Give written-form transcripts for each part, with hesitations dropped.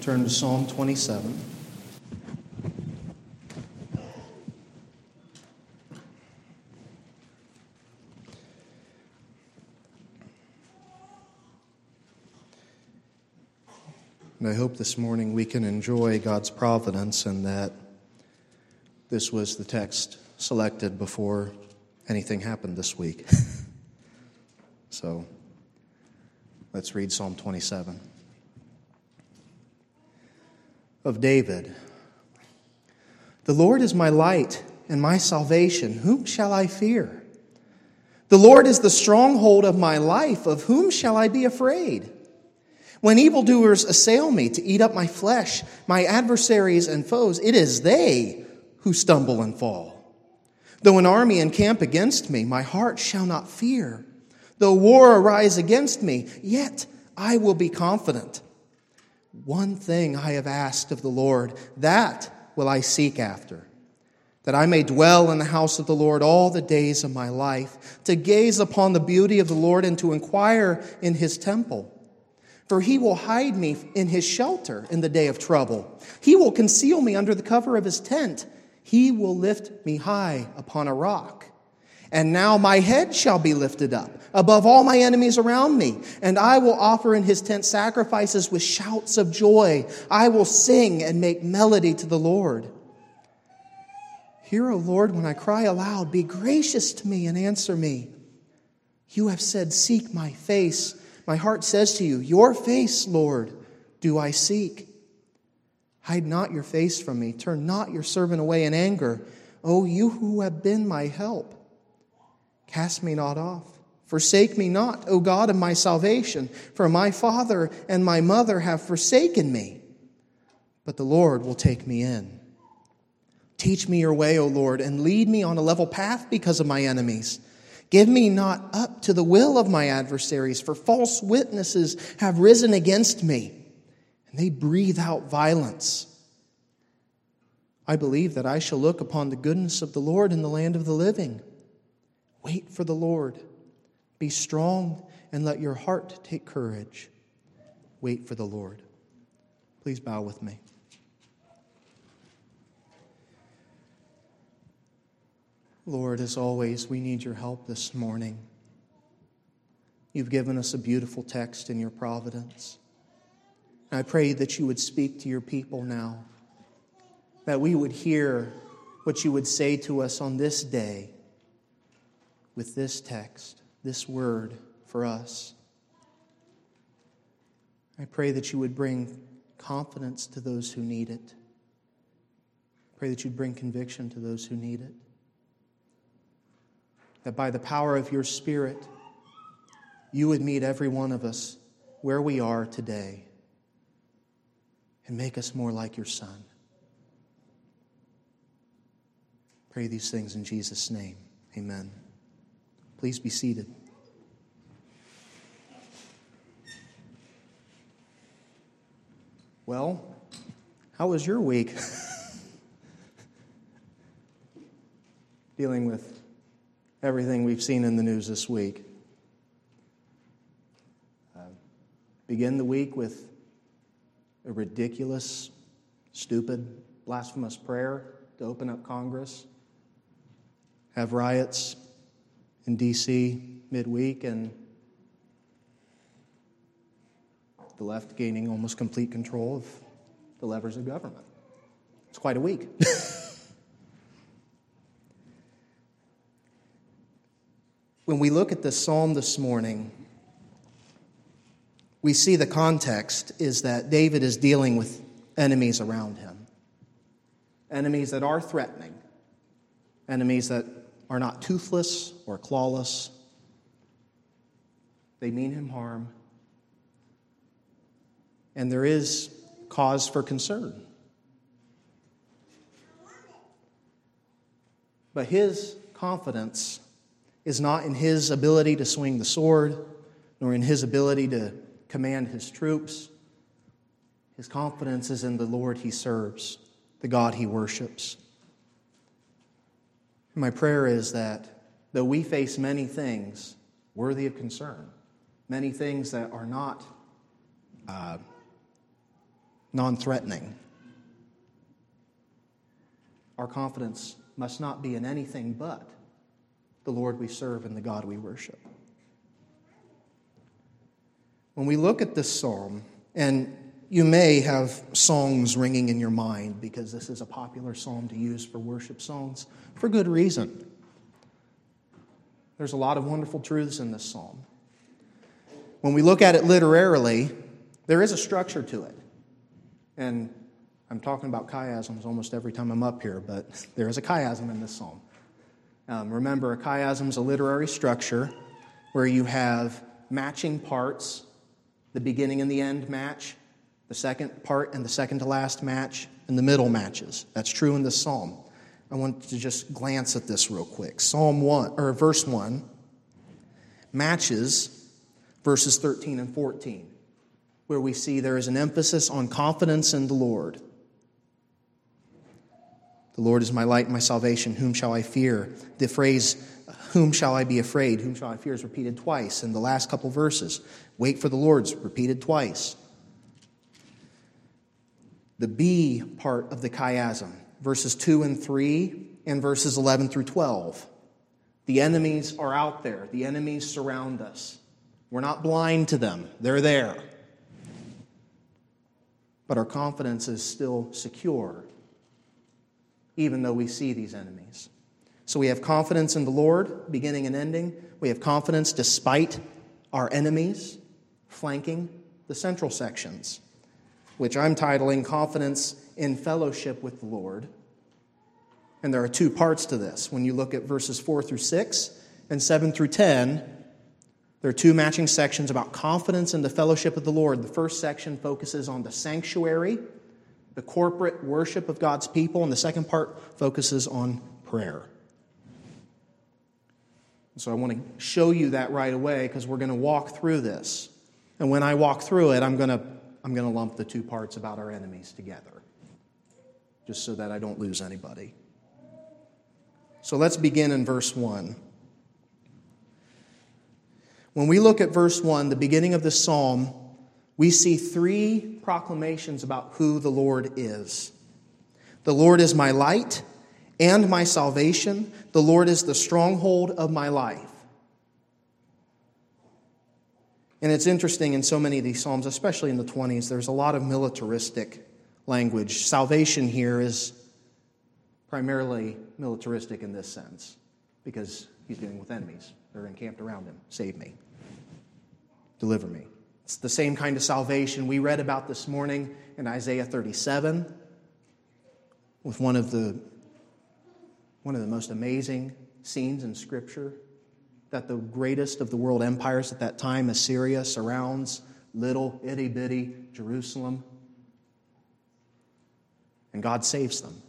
turn to Psalm 27. And I hope this morning we can enjoy God's providence and that this was the text selected before anything happened this week. So let's read Psalm 27. Of David. The Lord is my light and my salvation. Whom shall I fear? The Lord is the stronghold of my life. Of whom shall I be afraid? When evildoers assail me to eat up my flesh, my adversaries and foes, it is they who stumble and fall. Though an army encamp against me, my heart shall not fear. Though war arise against me, yet I will be confident. One thing I have asked of the Lord, that will I seek after, that I may dwell in the house of the Lord all the days of my life, to gaze upon the beauty of the Lord and to inquire in his temple. For he will hide me in his shelter in the day of trouble. He will conceal me under the cover of his tent. He will lift me high upon a rock. And now my head shall be lifted up above all my enemies around me, and I will offer in his tent sacrifices with shouts of joy. I will sing and make melody to the Lord. Hear, O Lord, when I cry aloud. Be gracious to me and answer me. You have said, seek my face. My heart says to you, your face, Lord, do I seek. Hide not your face from me. Turn not your servant away in anger. O you who have been my help, cast me not off. Forsake me not, O God of my salvation, for my father and my mother have forsaken me, but the Lord will take me in. Teach me your way, O Lord, and lead me on a level path because of my enemies. Give me not up to the will of my adversaries, for false witnesses have risen against me, and they breathe out violence. I believe that I shall look upon the goodness of the Lord in the land of the living. Wait for the Lord. Be strong and let your heart take courage. Wait for the Lord. Please bow with me. Lord, as always, we need your help this morning. You've given us a beautiful text in your providence. I pray that you would speak to your people now, that we would hear what you would say to us on this day with this text, this word for us. I pray that you would bring confidence to those who need it. I pray that you'd bring conviction to those who need it. That by the power of your Spirit, you would meet every one of us where we are today and make us more like your Son. Pray these things in Jesus' name. Amen. Please be seated. Well, how was your week? Dealing with everything we've seen in the news this week. Begin the week with a ridiculous, stupid, blasphemous prayer to open up Congress. Have riots in D.C. midweek, and the left gaining almost complete control of the levers of government. It's quite a week. When we look at this psalm this morning, we see the context is that David is dealing with enemies around him. Enemies that are threatening. Enemies that are not toothless or clawless. They mean him harm. And there is cause for concern. But his confidence is not in his ability to swing the sword, nor in his ability to command his troops. His confidence is in the Lord he serves, the God he worships. My prayer is that though we face many things worthy of concern, many things that are not non-threatening. Our confidence must not be in anything but the Lord we serve and the God we worship. When we look at this psalm, and you may have songs ringing in your mind because this is a popular psalm to use for worship songs for good reason. There's a lot of wonderful truths in this psalm. When we look at it literarily, there is a structure to it. And I'm talking about chiasms almost every time I'm up here, but there is a chiasm in this psalm. Remember, a chiasm is a literary structure where you have matching parts. The beginning and the end match, the second part and the second to last match, and the middle matches. That's true in this psalm. I want to just glance at this real quick. Verse 1 matches verses 13 and 14, where we see there is an emphasis on confidence in the Lord. The Lord is my light and my salvation. Whom shall I fear? The phrase, whom shall I be afraid? Whom shall I fear is repeated twice in the last couple verses. Wait for the Lord's repeated twice. The B part of the chiasm, verses 2 and 3 and verses 11 through 12. The enemies are out there. The enemies surround us. We're not blind to them. They're there. But our confidence is still secure, even though we see these enemies. So we have confidence in the Lord, beginning and ending. We have confidence despite our enemies flanking the central sections, which I'm titling Confidence in Fellowship with the Lord. And there are two parts to this. When you look at verses 4 through 6 and 7 through 10, there are two matching sections about confidence in the fellowship of the Lord. The first section focuses on the sanctuary, the corporate worship of God's people, and the second part focuses on prayer. So I want to show you that right away because we're going to walk through this. And when I walk through it, I'm going to lump the two parts about our enemies together, just so that I don't lose anybody. So let's begin in verse 1. When we look at verse 1, the beginning of the psalm, we see three proclamations about who the Lord is. The Lord is my light and my salvation. The Lord is the stronghold of my life. And it's interesting in so many of these psalms, especially in the 20s, there's a lot of militaristic language. Salvation here is primarily militaristic in this sense because he's dealing with enemies. They're encamped around him. Save me. Deliver me. It's the same kind of salvation we read about this morning in Isaiah 37 with one of the most amazing scenes in Scripture, that the greatest of the world empires at that time, Assyria, surrounds little itty-bitty Jerusalem. And God saves them.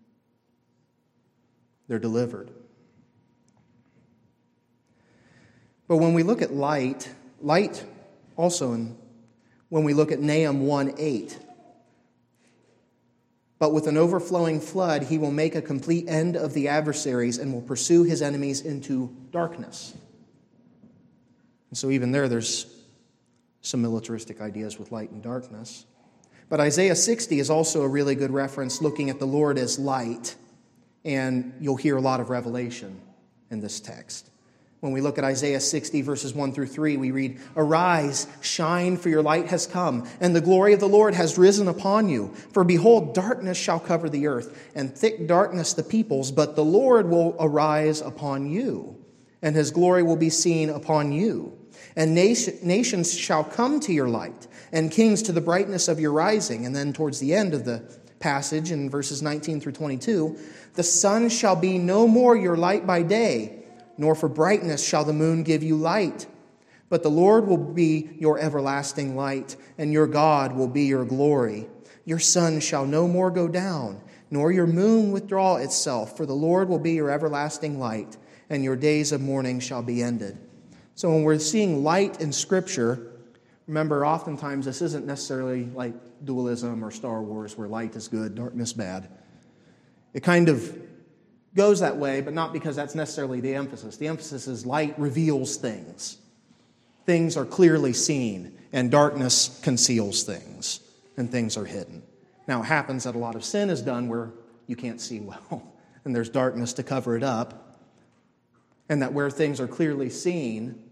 They're delivered. But when we look at light also, when we look at Nahum 1:8, but with an overflowing flood, he will make a complete end of the adversaries and will pursue his enemies into darkness. And so even there's some militaristic ideas with light and darkness. But Isaiah 60 is also a really good reference looking at the Lord as light. And you'll hear a lot of revelation in this text. When we look at Isaiah 60, verses 1 through 3, we read, "Arise, shine, for your light has come, and the glory of the Lord has risen upon you. For behold, darkness shall cover the earth, and thick darkness the peoples, but the Lord will arise upon you, and his glory will be seen upon you. And nations shall come to your light, and kings to the brightness of your rising." And then towards the end of the passage, in verses 19 through 22, "The sun shall be no more your light by day, nor for brightness shall the moon give you light. But the Lord will be your everlasting light, and your God will be your glory. Your sun shall no more go down, nor your moon withdraw itself, for the Lord will be your everlasting light, and your days of mourning shall be ended." So when we're seeing light in Scripture, remember, oftentimes this isn't necessarily like dualism or Star Wars, where light is good, darkness bad. It kind of goes that way, but not because that's necessarily the emphasis. The emphasis is light reveals things. Things are clearly seen, and darkness conceals things. and things are hidden. Now, it happens that a lot of sin is done where you can't see well, and there's darkness to cover it up, and that where things are clearly seen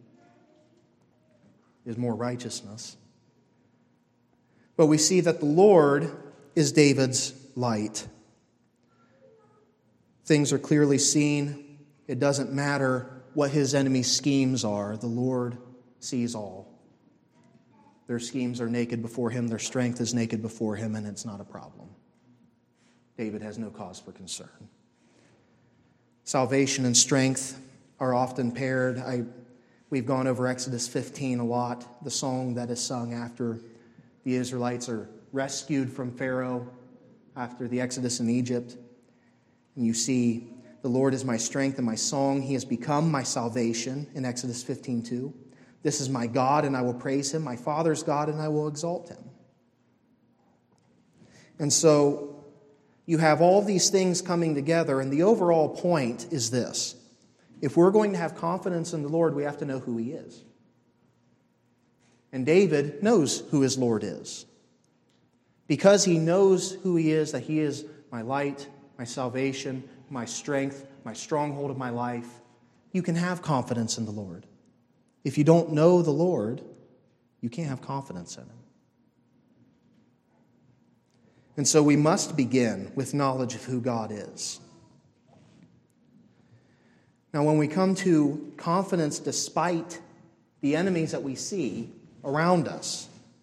is more righteousness. But we see that the Lord is David's light. Things are clearly seen. It doesn't matter what his enemies' schemes are. The Lord sees all. Their schemes are naked before him. Their strength is naked before him, and it's not a problem. David has no cause for concern. Salvation and strength are often paired. We've gone over Exodus 15 a lot, the song that is sung after the Israelites are rescued from Pharaoh after the Exodus in Egypt. And you see, the Lord is my strength and my song. He has become my salvation in Exodus 15:2. This is my God, and I will praise him, my Father's God, and I will exalt him. And so you have all these things coming together, and the overall point is this. If we're going to have confidence in the Lord, we have to know who he is. And David knows who his Lord is. Because he knows who he is, that he is my light, my salvation, my strength, my stronghold of my life, you can have confidence in the Lord. If you don't know the Lord, you can't have confidence in him. And so we must begin with knowledge of who God is. Now, when we come to confidence despite the enemies that we see around us,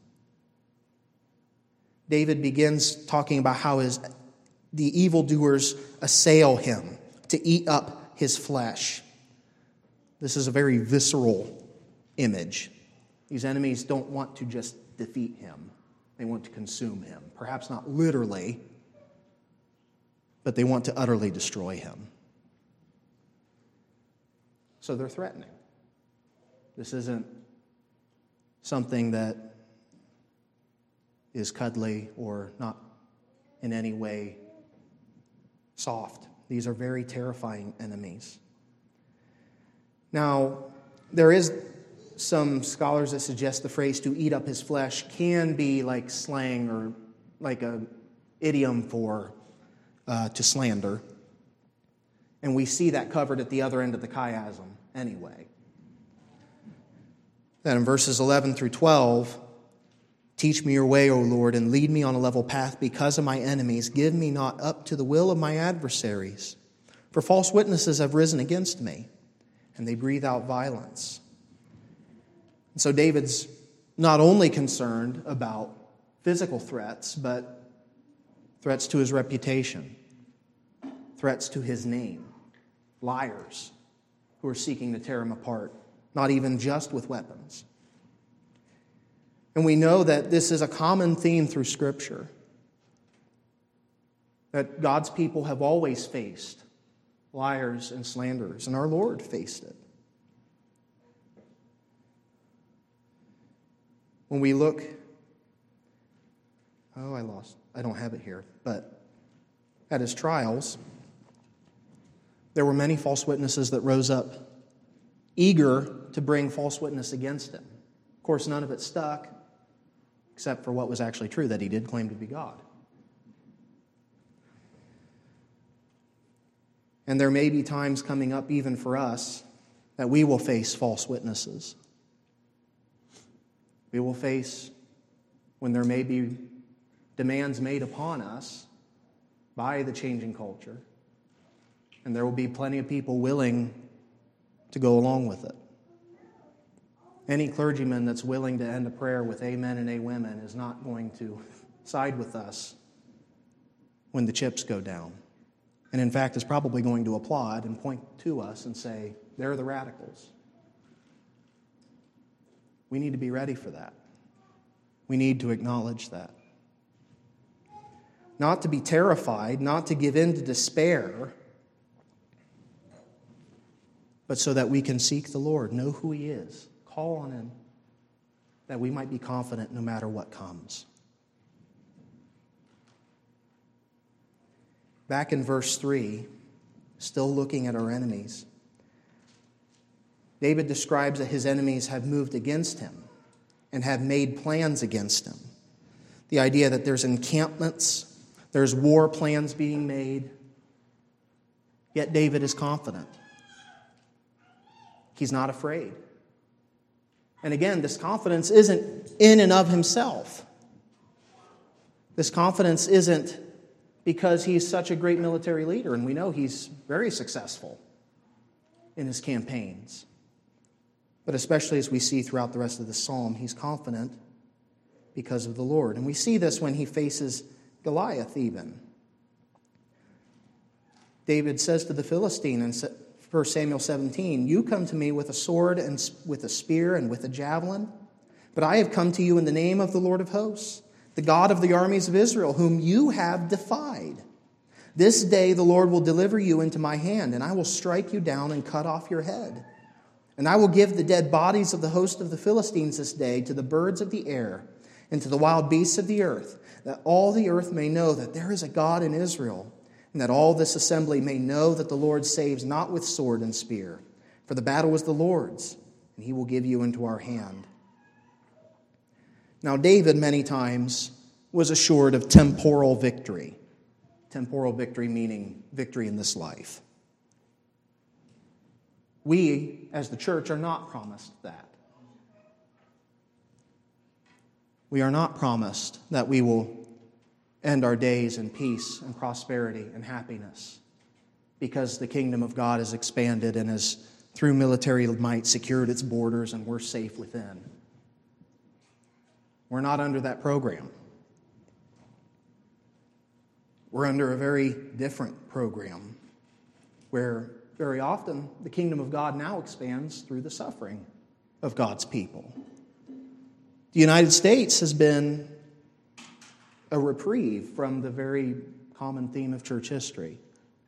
David begins talking about how the evildoers assail him to eat up his flesh. This is a very visceral image. These enemies don't want to just defeat him. They want to consume him. Perhaps not literally, but they want to utterly destroy him. So they're threatening. This isn't something that is cuddly or not in any way soft. These are very terrifying enemies. Now, there is some scholars that suggest the phrase to eat up his flesh can be like slang or like an idiom for to slander. And we see that covered at the other end of the chiasm anyway. Then in verses 11 through 12, teach me your way, O Lord, and lead me on a level path because of my enemies. Give me not up to the will of my adversaries. For false witnesses have risen against me, and they breathe out violence. And so David's not only concerned about physical threats, but threats to his reputation, threats to his name, liars who are seeking to tear him apart, not even just with weapons. And we know that this is a common theme through Scripture, that God's people have always faced liars and slanderers, and our Lord faced it. When we look, I don't have it here, but at his trials, there were many false witnesses that rose up, eager to bring false witness against him. Of course, none of it stuck, except for what was actually true, that he did claim to be God. And there may be times coming up even for us that we will face false witnesses. We will face when there may be demands made upon us by the changing culture, and there will be plenty of people willing to go along with it. Any clergyman that's willing to end a prayer with amen and awomen is not going to side with us when the chips go down. And in fact, is probably going to applaud and point to us and say, they're the radicals. We need to be ready for that. We need to acknowledge that. Not to be terrified, not to give in to despair, but so that we can seek the Lord, know who He is, call on Him, that we might be confident no matter what comes. Back in verse 3, still looking at our enemies, David describes that his enemies have moved against him and have made plans against him. The idea that there's encampments, there's war plans being made. Yet David is confident. He's not afraid. And again, this confidence isn't in and of himself. This confidence isn't because he's such a great military leader, and we know he's very successful in his campaigns. But especially as we see throughout the rest of the psalm, he's confident because of the Lord. And we see this when he faces Goliath even. David says to the Philistine in 1 Samuel 17, "You come to me with a sword and with a spear and with a javelin, but I have come to you in the name of the Lord of hosts, the God of the armies of Israel, whom you have defied. This day the Lord will deliver you into my hand, and I will strike you down and cut off your head. And I will give the dead bodies of the host of the Philistines this day to the birds of the air and to the wild beasts of the earth, that all the earth may know that there is a God in Israel, and that all this assembly may know that the Lord saves not with sword and spear, for the battle is the Lord's, and he will give you into our hand." Now, David many times was assured of temporal victory. Temporal victory meaning victory in this life. We, as the church, are not promised that. We are not promised that we will end our days in peace and prosperity and happiness because the kingdom of God has expanded and has, through military might, secured its borders and we're safe within. We're not under that program. We're under a very different program where very often the kingdom of God now expands through the suffering of God's people. The United States has been a reprieve from the very common theme of church history.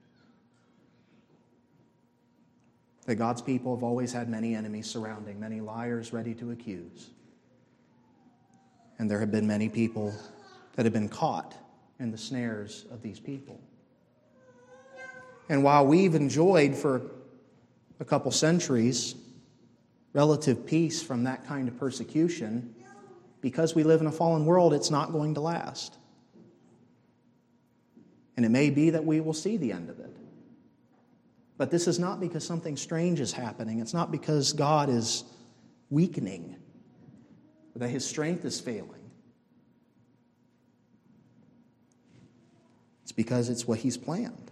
That God's people have always had many enemies surrounding, many liars ready to accuse. And there have been many people that have been caught in the snares of these people. And while we've enjoyed for a couple centuries relative peace from that kind of persecution, because we live in a fallen world, it's not going to last. And it may be that we will see the end of it. But this is not because something strange is happening. It's not because God is weakening, or that his strength is failing. It's because it's what he's planned.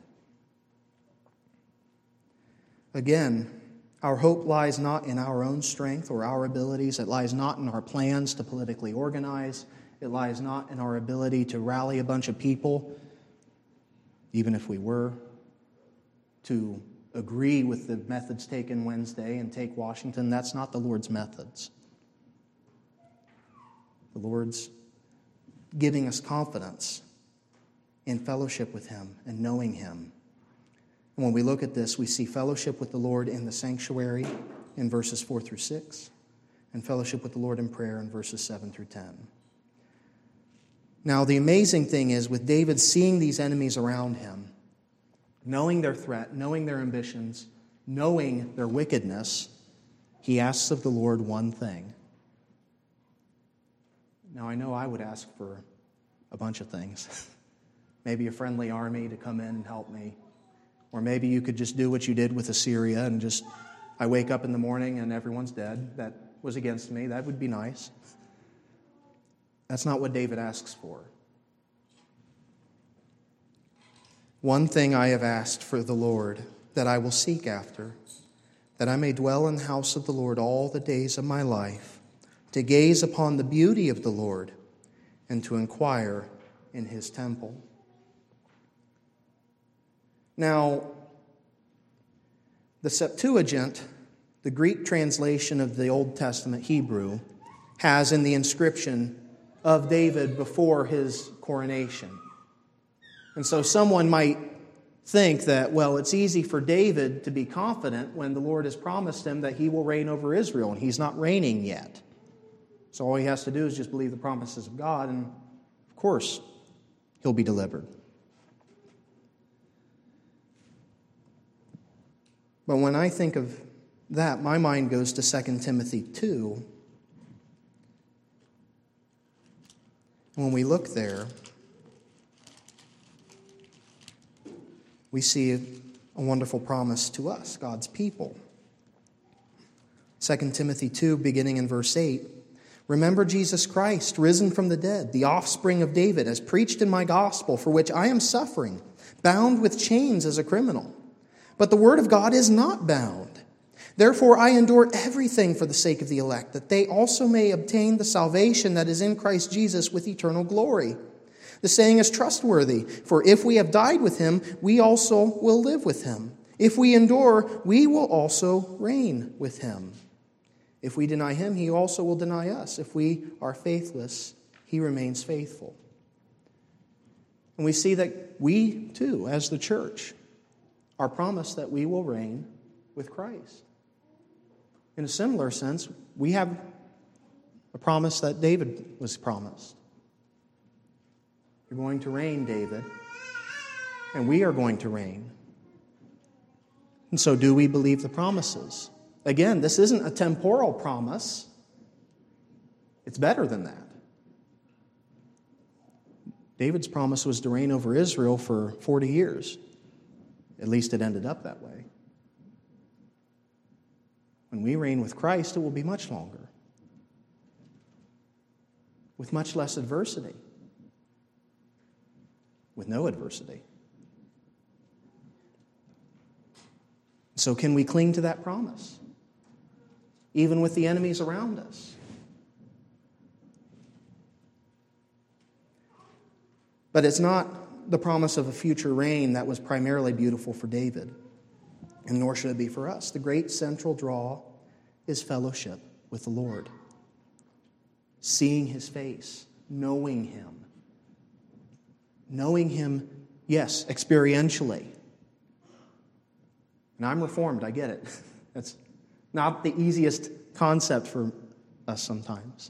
Again, our hope lies not in our own strength or our abilities. It lies not in our plans to politically organize. It lies not in our ability to rally a bunch of people, even if we were, to agree with the methods taken Wednesday and take Washington. That's not the Lord's methods. The Lord's giving us confidence in fellowship with him and knowing him. And when we look at this, we see fellowship with the Lord in the sanctuary in verses 4 through 6, and fellowship with the Lord in prayer in verses 7 through 10. Now, the amazing thing is, with David seeing these enemies around him, knowing their threat, knowing their ambitions, knowing their wickedness, he asks of the Lord one thing. Now, I know I would ask for a bunch of things. Maybe a friendly army to come in and help me. Or maybe you could just do what you did with Assyria and just, I wake up in the morning and everyone's dead. That was against me. That would be nice. That's not what David asks for. One thing I have asked for the Lord, that I will seek after, that I may dwell in the house of the Lord all the days of my life, to gaze upon the beauty of the Lord and to inquire in his temple. Now, the Septuagint, the Greek translation of the Old Testament Hebrew, has in the inscription of David before his coronation. And so someone might think that, well, it's easy for David to be confident when the Lord has promised him that he will reign over Israel, and he's not reigning yet. So all he has to do is just believe the promises of God, and of course, he'll be delivered. But when I think of that, my mind goes to 2 Timothy 2, When we look there, we see a wonderful promise to us, God's people. 2 Timothy 2, beginning in verse 8, "Remember Jesus Christ, risen from the dead, the offspring of David, as preached in my gospel, for which I am suffering, bound with chains as a criminal. But the word of God is not bound. Therefore I endure everything for the sake of the elect, that they also may obtain the salvation that is in Christ Jesus with eternal glory. The saying is trustworthy, for if we have died with him, we also will live with him. If we endure, we will also reign with him. If we deny him, he also will deny us. If we are faithless, he remains faithful." And we see that we, too, as the church, are promised that we will reign with Christ. In a similar sense, we have a promise that David was promised. You're going to reign, David, and we are going to reign. And so do we believe the promises? Again, this isn't a temporal promise. It's better than that. David's promise was to reign over Israel for 40 years. At least it ended up that way. When we reign with Christ, it will be much longer, with much less adversity, with no adversity. So can we cling to that promise, even with the enemies around us? But it's not the promise of a future reign that was primarily beautiful for David, and nor should it be for us. The great central draw is fellowship with the Lord, seeing his face, knowing him. Knowing him, yes, experientially. And I'm Reformed, I get it. That's not the easiest concept for us sometimes.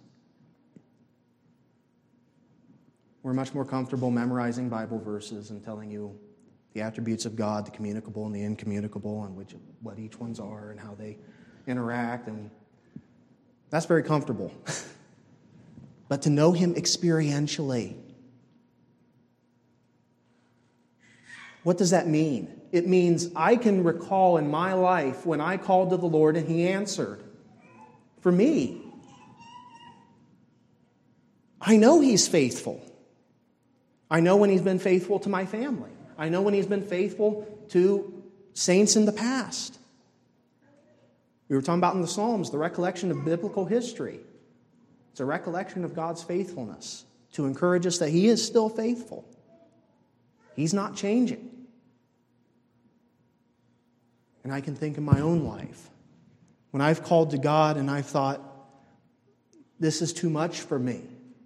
We're much more comfortable memorizing Bible verses and telling you the attributes of God, the communicable and the incommunicable, and what each ones are and how they interact. And that's very comfortable. But to know him experientially, what does that mean? It means I can recall in my life when I called to the Lord and he answered. For me, I know he's faithful. I know when he's been faithful to my family. I know when he's been faithful to saints in the past. We were talking about in the Psalms, the recollection of biblical history. It's a recollection of God's faithfulness to encourage us that he is still faithful. He's not changing. And I can think in my own life, when I've called to God and I've thought, this is too much for me.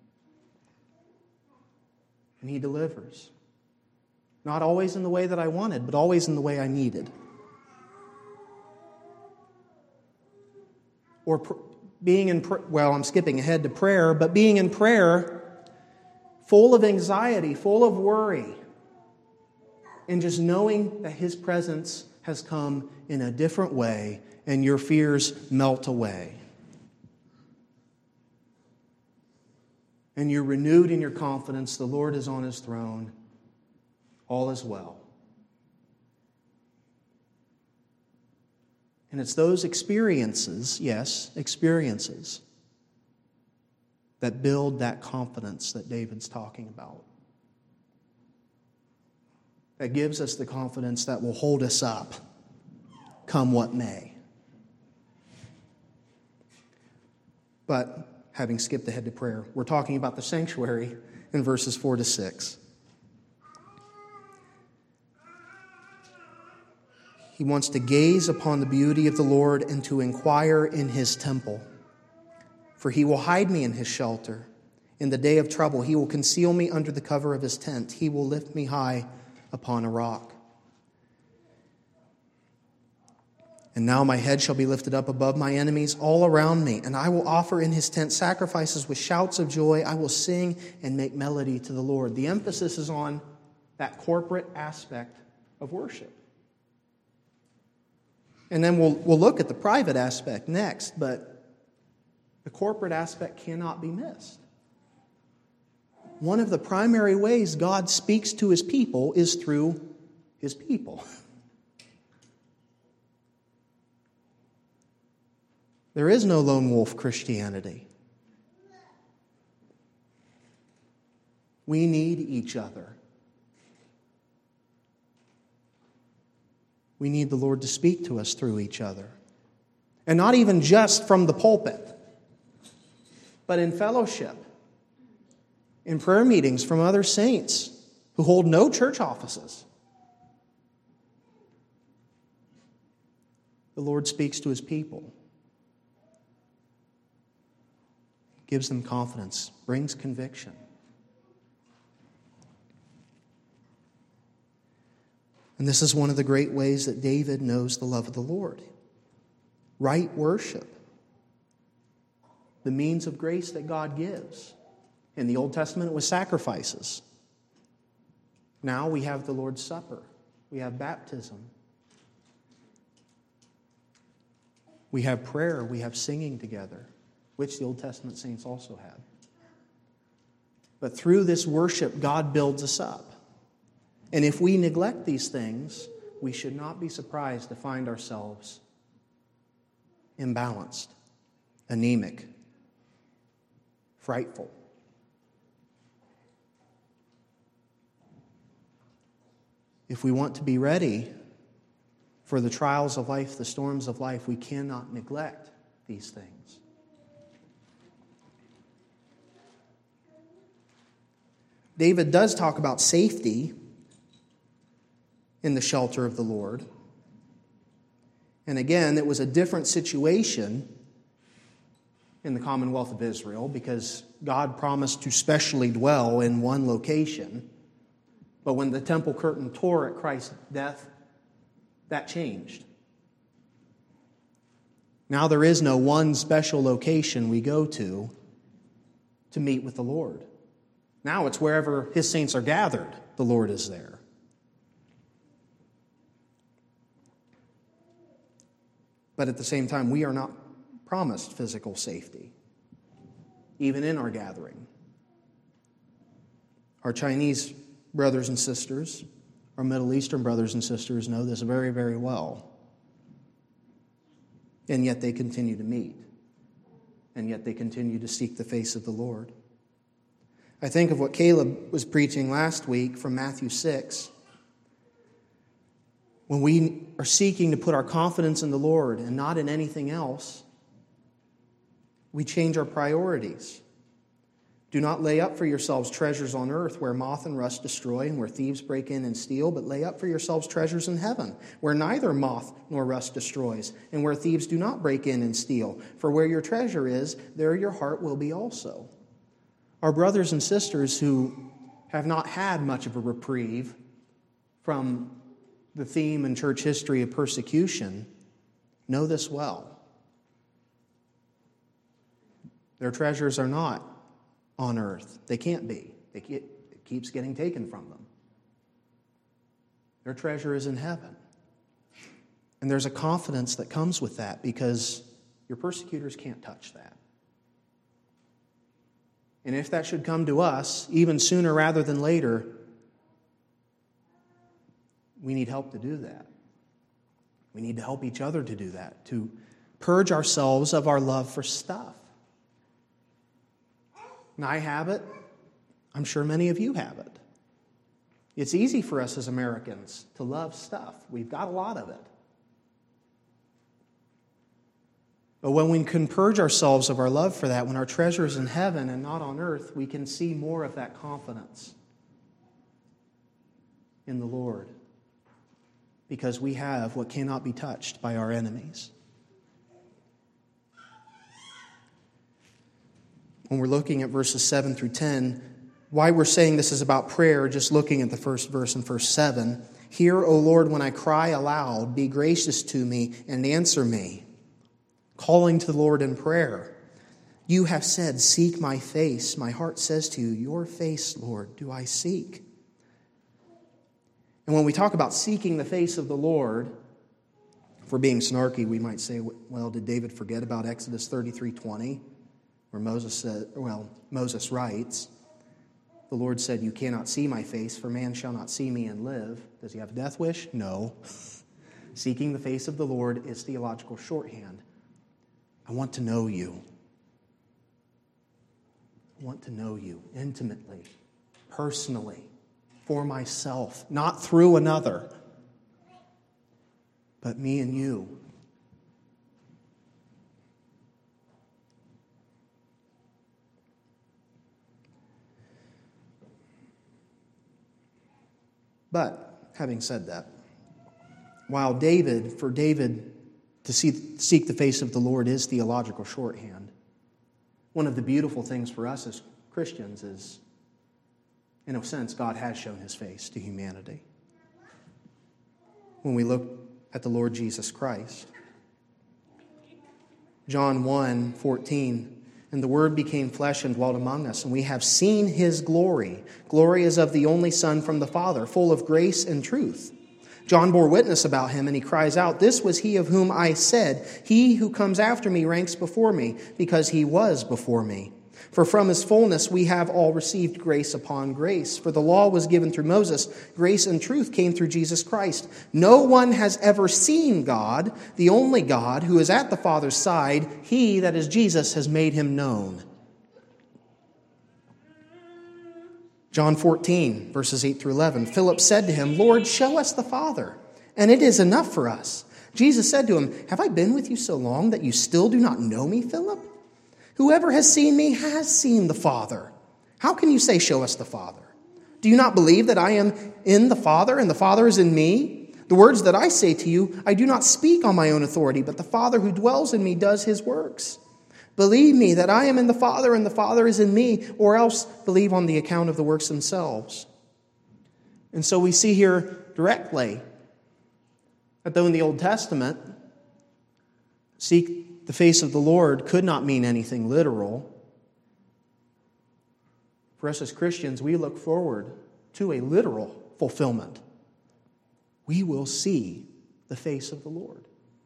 And he delivers. Not always in the way that I wanted, but always in the way I needed. Or being in, I'm skipping ahead to prayer, but being in prayer, full of anxiety, full of worry, and just knowing that his presence has come in a different way, and your fears melt away. And you're renewed in your confidence. The Lord is on his throne. All is well. And it's those experiences, yes, experiences, that build that confidence that David's talking about. That gives us the confidence that will hold us up, come what may. But having skipped ahead to prayer, we're talking about the sanctuary in verses 4 to 6. He wants to gaze upon the beauty of the Lord and to inquire in his temple. For he will hide me in his shelter. In the day of trouble, he will conceal me under the cover of his tent. He will lift me high upon a rock. And now my head shall be lifted up above my enemies all around me, and I will offer in his tent sacrifices with shouts of joy. I will sing and make melody to the Lord. The emphasis is on that corporate aspect of worship. And then we'll look at the private aspect next, but the corporate aspect cannot be missed. one of the primary ways God speaks to His people is through His people. There is no lone wolf Christianity. We need each other. We need the Lord to speak to us through each other. And not even just from the pulpit, but in fellowship, in prayer meetings from other saints who hold no church offices. The Lord speaks to His people, gives them confidence, brings conviction. And this is one of the great ways that David knows the love of the Lord. Right worship, the means of grace that God gives. In the Old Testament, it was sacrifices. Now we have the Lord's Supper. We have baptism. We have prayer. We have singing together, which the Old Testament saints also had. But through this worship, God builds us up. And if we neglect these things, we should not be surprised to find ourselves imbalanced, anemic, frightful. If we want to be ready for the trials of life, the storms of life, we cannot neglect these things. David does talk about safety in the shelter of the Lord. And again, it was a different situation in the Commonwealth of Israel because God promised to specially dwell in one location. But when the temple curtain tore at Christ's death, that changed. Now there is no one special location we go to meet with the Lord. Now it's wherever His saints are gathered, the Lord is there. But at the same time, we are not promised physical safety, even in our gathering. Our Chinese brothers and sisters, our Middle Eastern brothers and sisters know this very, very well. And yet they continue to meet. And yet they continue to seek the face of the Lord. I think of what Caleb was preaching last week from Matthew 6. When we are seeking to put our confidence in the Lord and not in anything else, we change our priorities. Do not lay up for yourselves treasures on earth where moth and rust destroy and where thieves break in and steal, but lay up for yourselves treasures in heaven where neither moth nor rust destroys and where thieves do not break in and steal. For where your treasure is, there your heart will be also. Our brothers and sisters who have not had much of a reprieve from the theme in church history of persecution know this well. Their treasures are not on earth. They can't be. It keeps getting taken from them. Their treasure is in heaven. And there's a confidence that comes with that because your persecutors can't touch that. And if that should come to us, even sooner rather than later, we need help to do that. We need to help each other to do that, to purge ourselves of our love for stuff. And I have it. I'm sure many of you have it. It's easy for us as Americans to love stuff. We've got a lot of it. But when we can purge ourselves of our love for that, when our treasure is in heaven and not on earth, we can see more of that confidence in the Lord. Because we have what cannot be touched by our enemies. When we're looking at verses 7 through 10, why we're saying this is about prayer, just looking at the first verse in verse 7. Hear, O Lord, when I cry aloud, be gracious to me and answer me. Calling to the Lord in prayer. You have said, seek my face. My heart says to you, your face, Lord, do I seek. And when we talk about seeking the face of the Lord, if we're being snarky, we might say, well, did David forget about Exodus 33:20, where Moses writes, The Lord said, "You cannot see my face, for man shall not see me and live." Does he have a death wish? No. Seeking the face of the Lord is theological shorthand. I want to know you. I want to know you intimately, personally, for myself, not through another, but me and you. But, having said that, while for David to seek the face of the Lord is theological shorthand, one of the beautiful things for us as Christians is, in a sense, God has shown his face to humanity. When we look at the Lord Jesus Christ. John 1:14, "And the Word became flesh and dwelt among us, and we have seen his glory. Glory as of the only Son from the Father, full of grace and truth. John bore witness about him, and he cries out, 'This was he of whom I said, he who comes after me ranks before me, because he was before me.' For from his fullness we have all received grace upon grace. For the law was given through Moses, grace and truth came through Jesus Christ. No one has ever seen God, the only God, who is at the Father's side. He, that is Jesus, has made him known." John 14, verses 8 through 11. "Philip said to him, 'Lord, show us the Father, and it is enough for us.' Jesus said to him, 'Have I been with you so long that you still do not know me, Philip? Whoever has seen me has seen the Father. How can you say, 'Show us the Father'? Do you not believe that I am in the Father and the Father is in me? The words that I say to you, I do not speak on my own authority, but the Father who dwells in me does his works. Believe me that I am in the Father and the Father is in me, or else believe on the account of the works themselves." And so we see here directly that though in the Old Testament, seek the face of the Lord could not mean anything literal, for us as Christians, we look forward to a literal fulfillment. We will see the face of the Lord.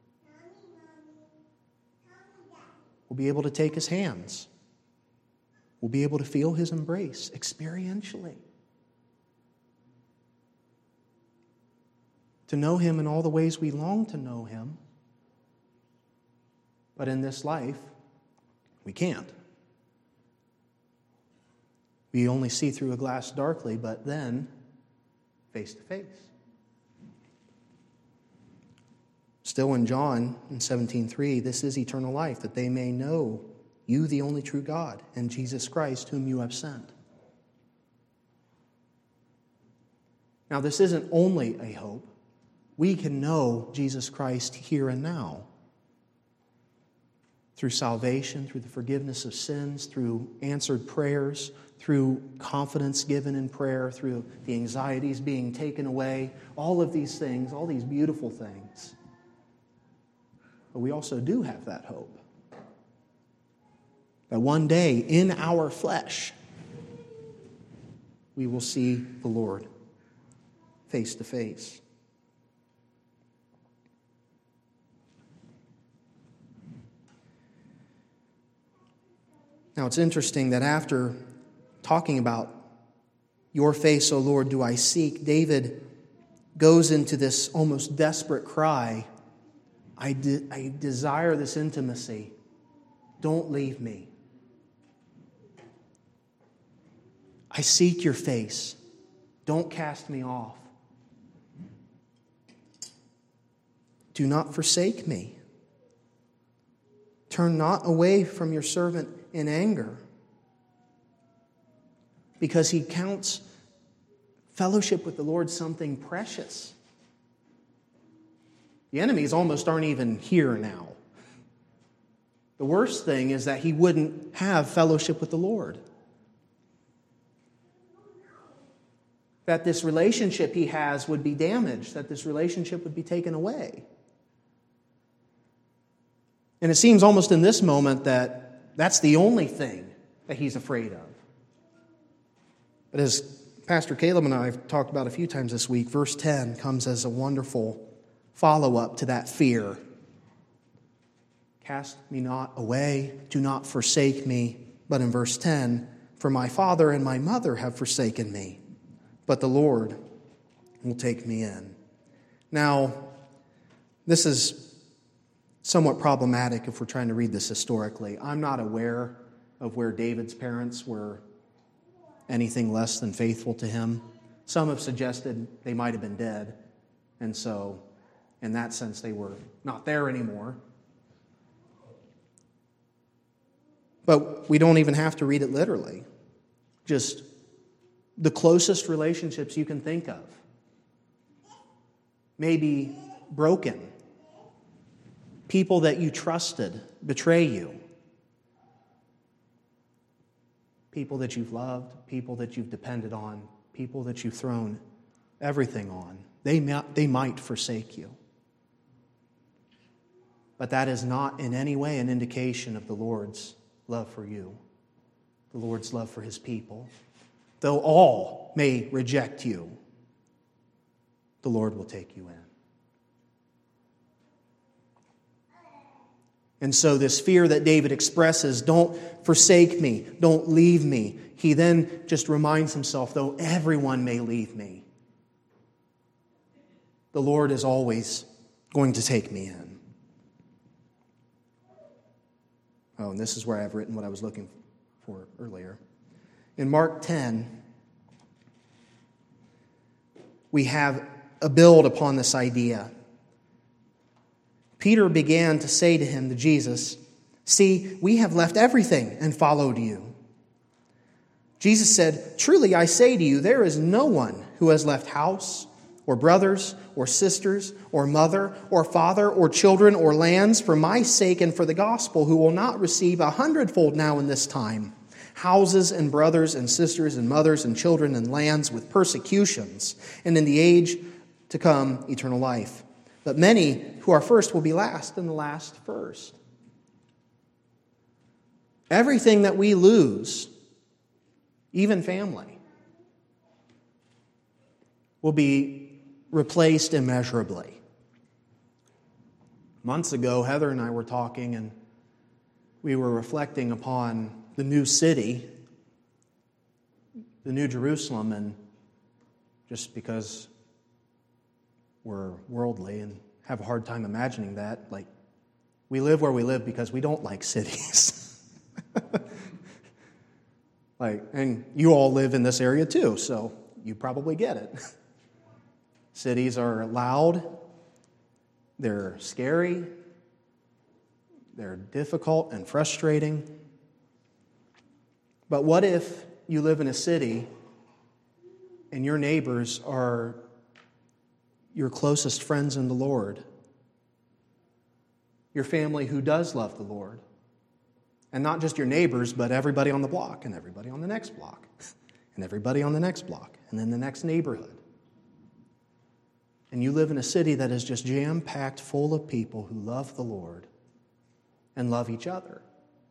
We'll be able to take his hands. We'll be able to feel his embrace experientially. To know him in all the ways we long to know him. But in this life, we can't. We only see through a glass darkly, but then face to face. Still in John, in 17:3, "This is eternal life, that they may know you, the only true God, and Jesus Christ, whom you have sent." Now, this isn't only a hope. We can know Jesus Christ here and now. Through salvation, through the forgiveness of sins, through answered prayers, through confidence given in prayer, through the anxieties being taken away, all of these things, all these beautiful things. But we also do have that hope. That one day, in our flesh, we will see the Lord face to face. Now, it's interesting that after talking about your face, O Lord, do I seek, David goes into this almost desperate cry. I desire this intimacy. Don't leave me. I seek your face. Don't cast me off. Do not forsake me. Turn not away from your servant in anger. Because he counts fellowship with the Lord something precious. The enemies almost aren't even here now. The worst thing is that he wouldn't have fellowship with the Lord. That this relationship he has would be damaged, that this relationship would be taken away. And it seems almost in this moment that that's the only thing that he's afraid of. But as Pastor Caleb and I have talked about a few times this week, verse 10 comes as a wonderful follow-up to that fear. Cast me not away, do not forsake me. But in verse 10, for my father and my mother have forsaken me, but the Lord will take me in. Now, this is somewhat problematic if we're trying to read this historically. I'm not aware of where David's parents were anything less than faithful to him. Some have suggested they might have been dead, and so in that sense they were not there anymore. But we don't even have to read it literally. Just the closest relationships you can think of may be broken. People that you trusted betray you. People that you've loved, people that you've depended on, people that you've thrown everything on. They might forsake you. But that is not in any way an indication of the Lord's love for you, the Lord's love for His people. Though all may reject you, the Lord will take you in. And so this fear that David expresses, don't forsake me, don't leave me, he then just reminds himself, though everyone may leave me, the Lord is always going to take me in. Oh, and this is where I've written what I was looking for earlier. In Mark 10, we have a build upon this idea. Peter began to say to him, to Jesus, "See, we have left everything and followed you." Jesus said, "Truly I say to you, there is no one who has left house or brothers or sisters or mother or father or children or lands for my sake and for the gospel who will not receive 100-fold now in this time, houses and brothers and sisters and mothers and children and lands with persecutions, and in the age to come eternal life. But many who are first will be last, and the last first." Everything that we lose, even family, will be replaced immeasurably. Months ago, Heather and I were talking, and we were reflecting upon the new city, the New Jerusalem, and just because we're worldly and have a hard time imagining that, like, we live where we live because we don't like cities. And you all live in this area too, so you probably get it. Cities are loud, they're scary, they're difficult and frustrating. But what if you live in a city and your neighbors are your closest friends in the Lord? Your family who does love the Lord. And not just your neighbors, but everybody on the block, and everybody on the next block, and everybody on the next block, and then the next neighborhood. And you live in a city that is just jam-packed full of people who love the Lord and love each other.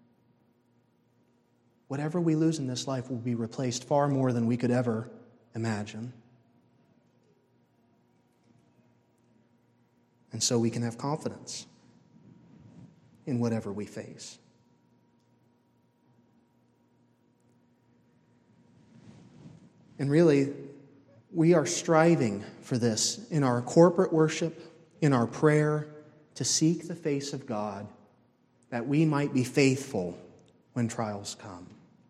Whatever we lose in this life will be replaced far more than we could ever imagine. And so we can have confidence in whatever we face. And really, we are striving for this in our corporate worship, in our prayer, to seek the face of God, that we might be faithful when trials come.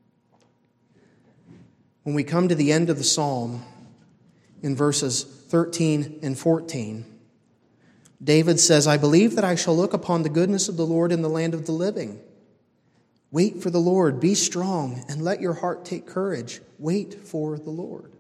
When we come to the end of the psalm, in verses 13 and 14, David says, "I believe that I shall look upon the goodness of the Lord in the land of the living. Wait for the Lord, be strong, and let your heart take courage. Wait for the Lord."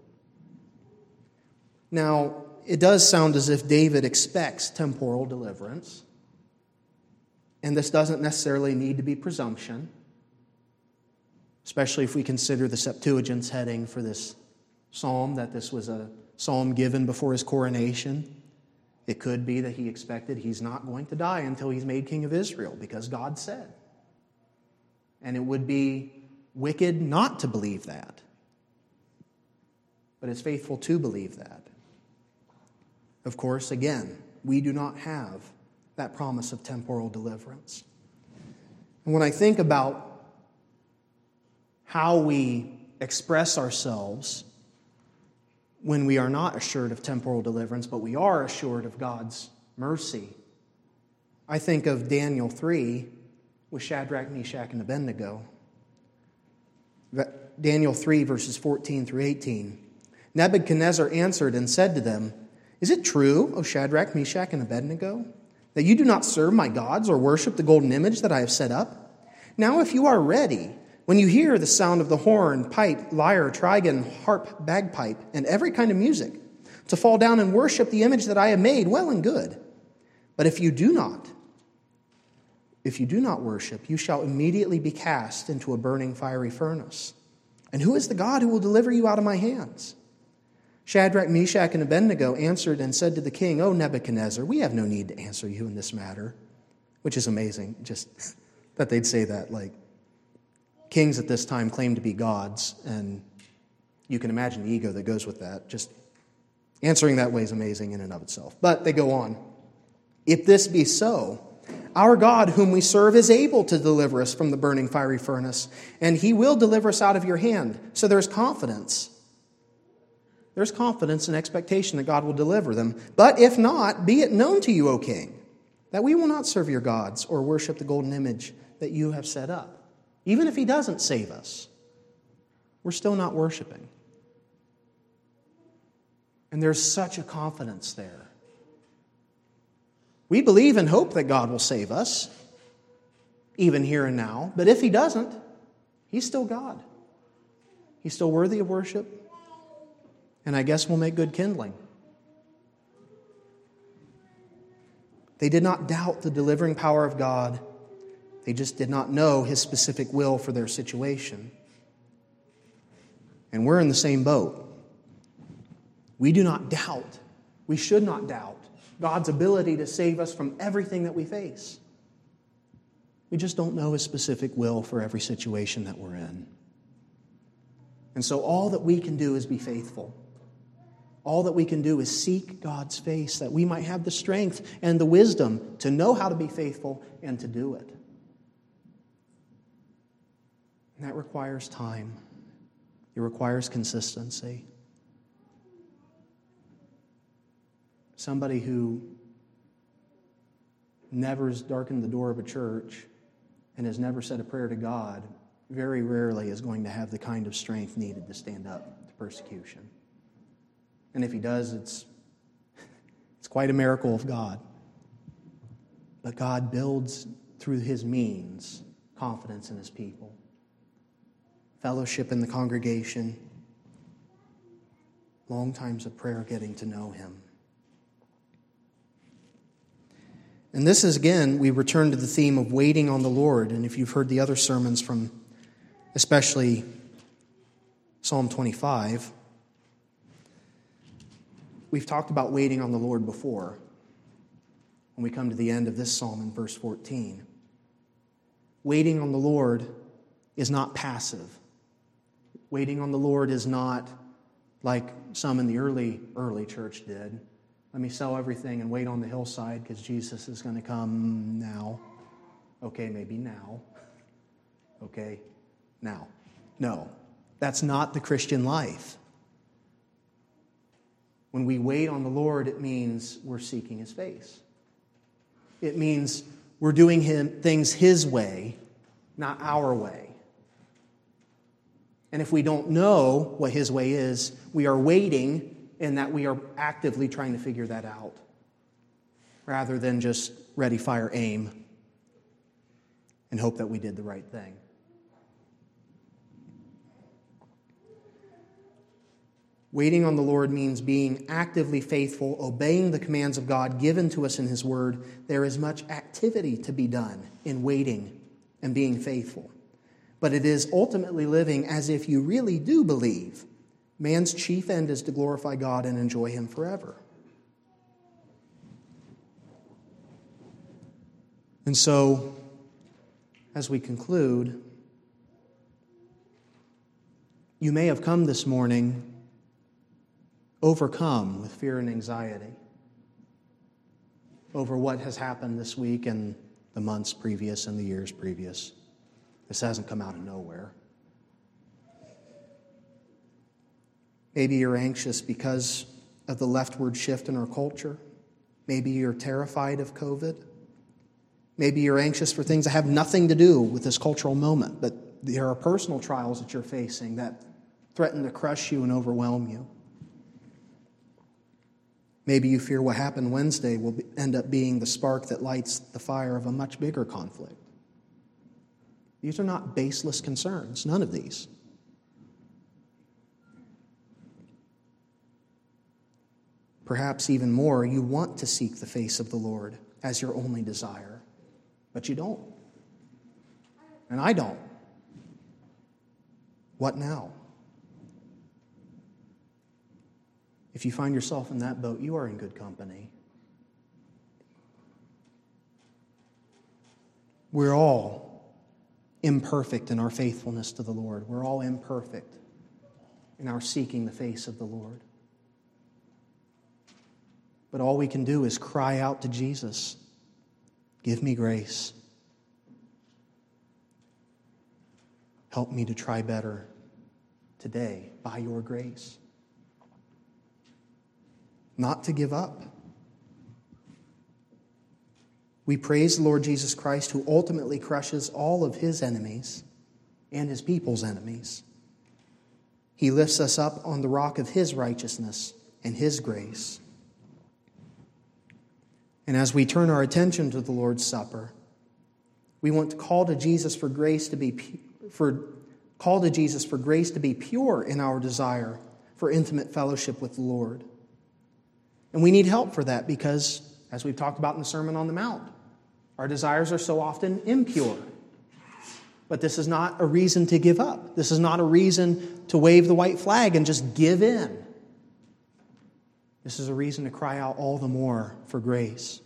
Now, it does sound as if David expects temporal deliverance, and this doesn't necessarily need to be presumption, especially if we consider the Septuagint's heading for this psalm, that this was a psalm given before his coronation. It could be that he expected he's not going to die until he's made king of Israel, because God said. And it would be wicked not to believe that. But it's faithful to believe that. Of course, again, we do not have that promise of temporal deliverance. And when I think about how we express ourselves when we are not assured of temporal deliverance, but we are assured of God's mercy. I think of Daniel 3 with Shadrach, Meshach, and Abednego. Daniel 3, verses 14 through 18. Nebuchadnezzar answered and said to them, "Is it true, O Shadrach, Meshach, and Abednego, that you do not serve my gods or worship the golden image that I have set up? Now if you are ready, when you hear the sound of the horn, pipe, lyre, trigon, harp, bagpipe, and every kind of music, to fall down and worship the image that I have made, well and good. But if you do not worship, you shall immediately be cast into a burning fiery furnace. And who is the God who will deliver you out of my hands?" Shadrach, Meshach, and Abednego answered and said to the king, "O Nebuchadnezzar, we have no need to answer you in this matter." Which is amazing, just that they'd say that. Like, kings at this time claimed to be gods, and you can imagine the ego that goes with that. Just answering that way is amazing in and of itself. But they go on. "If this be so, our God whom we serve is able to deliver us from the burning fiery furnace, and he will deliver us out of your hand." So there's confidence. There's confidence and expectation that God will deliver them. "But if not, be it known to you, O king, that we will not serve your gods or worship the golden image that you have set up." Even if he doesn't save us, we're still not worshiping. And there's such a confidence there. We believe and hope that God will save us, even here and now. But if he doesn't, he's still God. He's still worthy of worship. And I guess we'll make good kindling. They did not doubt the delivering power of God. They just did not know his specific will for their situation. And we're in the same boat. We do not doubt, we should not doubt God's ability to save us from everything that we face. We just don't know his specific will for every situation that we're in. And so all that we can do is be faithful. All that we can do is seek God's face, that we might have the strength and the wisdom to know how to be faithful and to do it. And that requires time. It requires consistency. Somebody who never has darkened the door of a church and has never said a prayer to God very rarely is going to have the kind of strength needed to stand up to persecution. And if he does, it's quite a miracle of God. But God builds through his means confidence in his people. Fellowship in the congregation. Long times of prayer getting to know him. And this is, again, we return to the theme of waiting on the Lord. And if you've heard the other sermons from especially Psalm 25, we've talked about waiting on the Lord before. When we come to the end of this psalm in verse 14. Waiting on the Lord is not passive. Waiting on the Lord is not like some in the early church did. Let me sell everything and wait on the hillside because Jesus is going to come now. Okay, maybe now. Okay, now. No, that's not the Christian life. When we wait on the Lord, it means we're seeking his face. It means we're doing things his way, not our way. And if we don't know what his way is, we are waiting in that we are actively trying to figure that out, rather than just ready, fire, aim, and hope that we did the right thing. Waiting on the Lord means being actively faithful, obeying the commands of God given to us in his word. There is much activity to be done in waiting and being faithful. But it is ultimately living as if you really do believe man's chief end is to glorify God and enjoy him forever. And so, as we conclude, you may have come this morning overcome with fear and anxiety over what has happened this week and the months previous and the years previous. This hasn't come out of nowhere. Maybe you're anxious because of the leftward shift in our culture. Maybe you're terrified of COVID. Maybe you're anxious for things that have nothing to do with this cultural moment, but there are personal trials that you're facing that threaten to crush you and overwhelm you. Maybe you fear what happened Wednesday will end up being the spark that lights the fire of a much bigger conflict. These are not baseless concerns, none of these. Perhaps even more, you want to seek the face of the Lord as your only desire, but you don't. And I don't. What now? If you find yourself in that boat, you are in good company. We're all imperfect in our faithfulness to the Lord. We're all imperfect in our seeking the face of the Lord. But all we can do is cry out to Jesus, "Give me grace. Help me to try better today by your grace." Not to give up. We praise the Lord Jesus Christ, who ultimately crushes all of his enemies and his people's enemies. He lifts us up on the rock of his righteousness and his grace. And as we turn our attention to the Lord's Supper, we want to call to Jesus for grace to be pure in our desire for intimate fellowship with the Lord. And we need help for that because, as we've talked about in the Sermon on the Mount, our desires are so often impure. But this is not a reason to give up. This is not a reason to wave the white flag and just give in. This is a reason to cry out all the more for grace.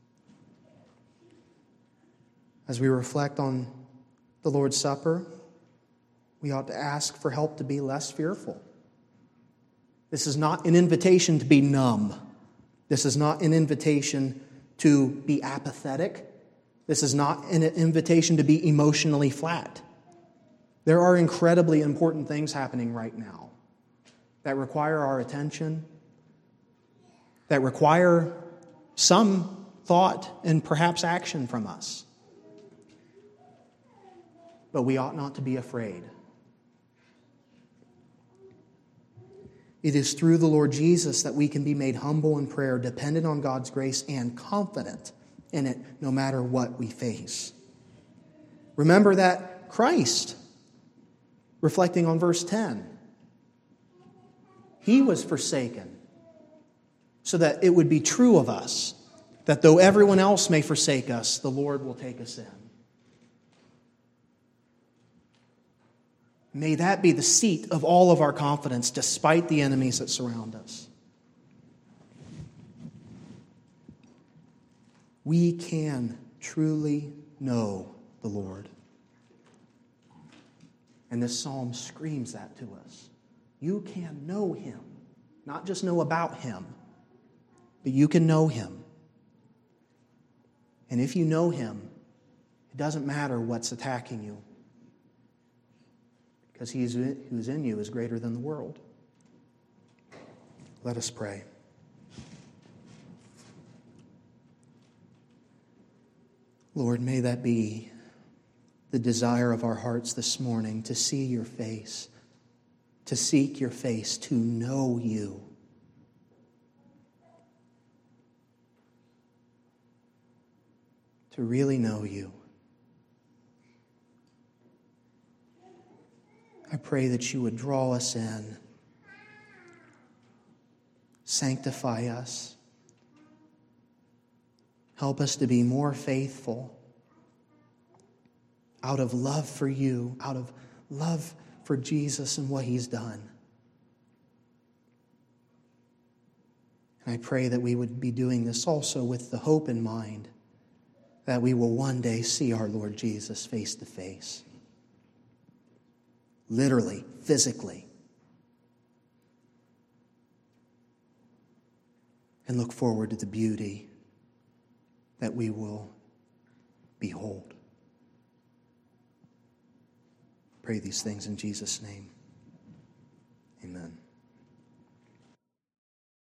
As we reflect on the Lord's Supper, we ought to ask for help to be less fearful. This is not an invitation to be numb. This is not an invitation to be apathetic. This is not an invitation to be emotionally flat. There are incredibly important things happening right now that require our attention, that require some thought and perhaps action from us. But we ought not to be afraid. It is through the Lord Jesus that we can be made humble in prayer, dependent on God's grace, and confident in it no matter what we face. Remember that Christ, reflecting on verse 10, he was forsaken so that it would be true of us that though everyone else may forsake us, the Lord will take us in. May that be the seat of all of our confidence, despite the enemies that surround us. We can truly know the Lord. And this psalm screams that to us. You can know him, not just know about him, but you can know him. And if you know him, it doesn't matter what's attacking you, because he who's in you is greater than the world. Let us pray. Lord, may that be the desire of our hearts this morning, to see your face, to seek your face, to know you. To really know you. I pray that you would draw us in, sanctify us, help us to be more faithful out of love for you, out of love for Jesus and what he's done. And I pray that we would be doing this also with the hope in mind that we will one day see our Lord Jesus face to face. Literally, physically. And look forward to the beauty that we will behold. Pray these things in Jesus' name. Amen.